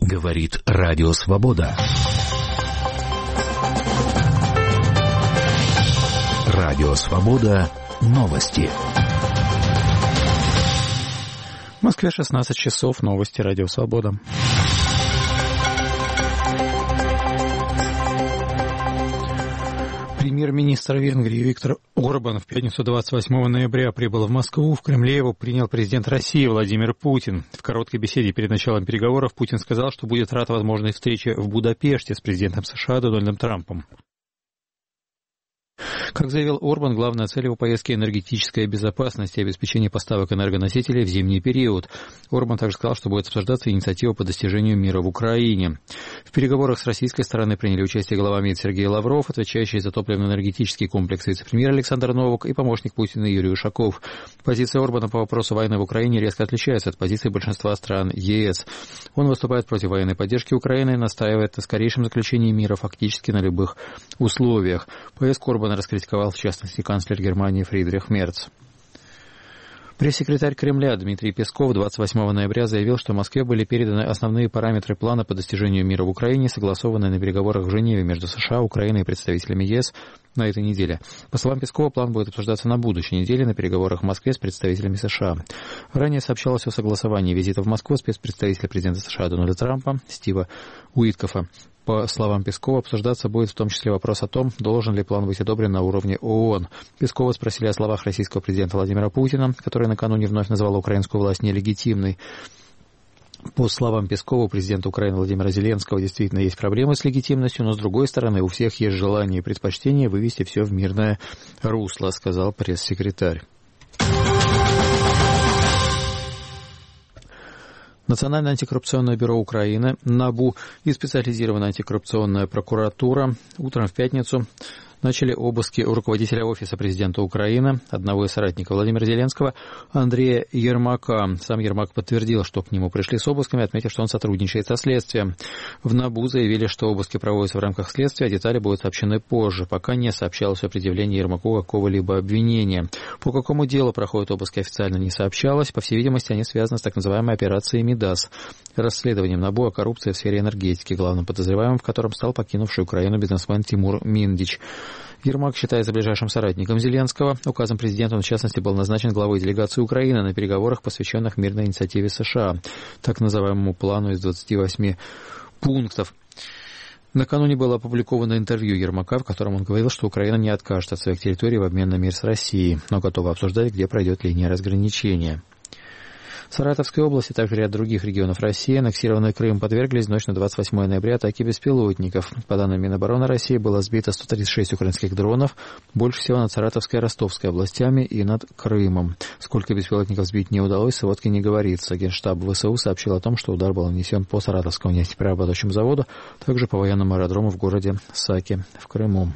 Говорит Радио Свобода. Радио Свобода. Новости. В Москве 16 часов. Новости Радио Свобода. Премьер-министр Венгрии Виктор Орбан в пятницу 28 ноября прибыл в Москву. В Кремле его принял президент России Владимир Путин. В короткой беседе перед началом переговоров Путин сказал, что будет рад возможной встрече в Будапеште с президентом США Дональдом Трампом. Как заявил Орбан, главная цель его поездки – энергетическая безопасность и обеспечение поставок энергоносителей в зимний период. Орбан также сказал, что будет обсуждаться инициатива по достижению мира в Украине. В переговорах с российской стороны приняли участие глава МИД Сергей Лавров, отвечающий за топливно-энергетический комплекс вице-премьер Александр Новак и помощник Путина Юрий Ушаков. Позиция Орбана по вопросу войны в Украине резко отличается от позиции большинства стран ЕС. Он выступает против военной поддержки Украины и настаивает на скорейшем заключении мира фактически на любых условиях. Поездку Орбана раскритиковал, в частности, канцлер Германии Фридрих Мерц. Пресс-секретарь Кремля Дмитрий Песков 28 ноября заявил, что Москве были переданы основные параметры плана по достижению мира в Украине, согласованные на переговорах в Женеве между США, Украиной и представителями ЕС на этой неделе. По словам Пескова, план будет обсуждаться на будущей неделе на переговорах в Москве с представителями США. Ранее сообщалось о согласовании визита в Москву спецпредставителя президента США Дональда Трампа Стива Уиткофа. По словам Пескова, обсуждаться будет в том числе вопрос о том, должен ли план быть одобрен на уровне ООН. Пескова спросили о словах российского президента Владимира Путина, который накануне вновь назвал украинскую власть нелегитимной. По словам Пескова, у президента Украины Владимира Зеленского действительно есть проблемы с легитимностью, но с другой стороны у всех есть желание и предпочтение вывести все в мирное русло, сказал пресс-секретарь. Национальное антикоррупционное бюро Украины, НАБУ и специализированная антикоррупционная прокуратура утром в пятницу начали обыски у руководителя Офиса президента Украины, одного из соратников Владимира Зеленского, Андрея Ермака. Сам Ермак подтвердил, что к нему пришли с обысками, отметив, что он сотрудничает со следствием. В НАБУ заявили, что обыски проводятся в рамках следствия, а детали будут сообщены позже. Пока не сообщалось о предъявлении Ермаку какого-либо обвинения. По какому делу проходят обыски, официально не сообщалось. По всей видимости, они связаны с так называемой операцией «Мидас», расследованием НАБУ о коррупции в сфере энергетики, главным подозреваемым в котором стал покинувший Украину бизнесмен Тимур Миндич. Ермак считается ближайшим соратником Зеленского. Указом президента он, в частности, был назначен главой делегации Украины на переговорах, посвященных мирной инициативе США, так называемому плану из 28 пунктов. Накануне было опубликовано интервью Ермака, в котором он говорил, что Украина не откажет от своих территорий в обмен на мир с Россией, но готова обсуждать, где пройдет линия разграничения. В Саратовской области, также ряд других регионов России, аннексированный Крым, подверглись в ночь на 28 ноября атаке беспилотников. По данным Минобороны России, было сбито 136 украинских дронов, больше всего над Саратовской и Ростовской областями и над Крымом. Сколько беспилотников сбить не удалось, в сводке не говорится. Генштаб ВСУ сообщил о том, что удар был нанесен по Саратовскому нефтеперерабатывающему заводу, также по военному аэродрому в городе Саки в Крыму.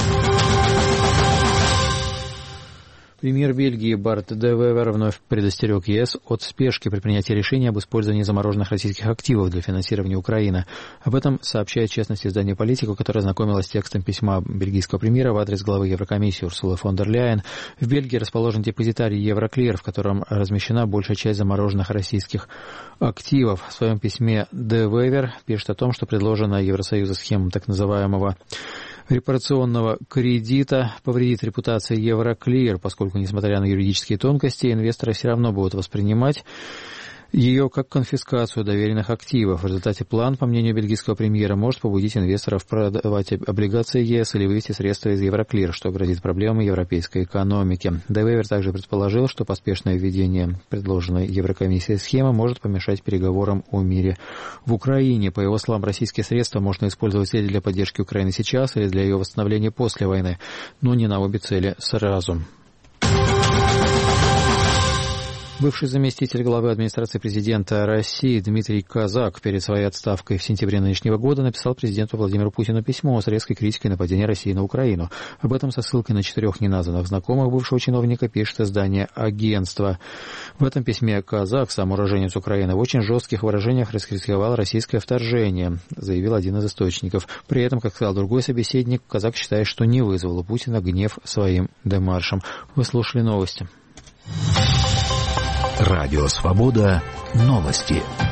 Премьер Бельгии Барт де Вевер вновь предостерег ЕС от спешки при принятии решения об использовании замороженных российских активов для финансирования Украины. Об этом сообщает, в частности, издание «Политику», которое ознакомилось с текстом письма бельгийского премьера в адрес главы Еврокомиссии Урсулы фон дер Ляйен. В Бельгии расположен депозитарий Евроклир, в котором размещена большая часть замороженных российских активов. В своем письме де Вевер пишет о том, что предложенная Евросоюзом схема так называемого репарационного кредита повредит репутации Евроклир, поскольку, несмотря на юридические тонкости, инвесторы все равно будут воспринимать ее как конфискацию доверенных активов. В результате план, по мнению бельгийского премьера, может побудить инвесторов продавать облигации ЕС или вывести средства из Евроклир, что грозит проблемой европейской экономики. Де Вевер также предположил, что поспешное введение предложенной Еврокомиссией схемы может помешать переговорам о мире в Украине. По его словам, российские средства можно использовать или для поддержки Украины сейчас, или для ее восстановления после войны, но не на обе цели сразу. Бывший заместитель главы администрации президента России Дмитрий Казак перед своей отставкой в сентябре нынешнего года написал президенту Владимиру Путину письмо с резкой критикой нападения России на Украину. Об этом со ссылкой на 4 неназванных знакомых бывшего чиновника пишет издание «Агентство». В этом письме Казак, сам уроженец Украины, в очень жестких выражениях раскритиковал российское вторжение, заявил один из источников. При этом, как сказал другой собеседник, Казак считает, что не вызвал у Путина гнев своим демаршем. Вы слушали новости. Радио «Свобода». Новости.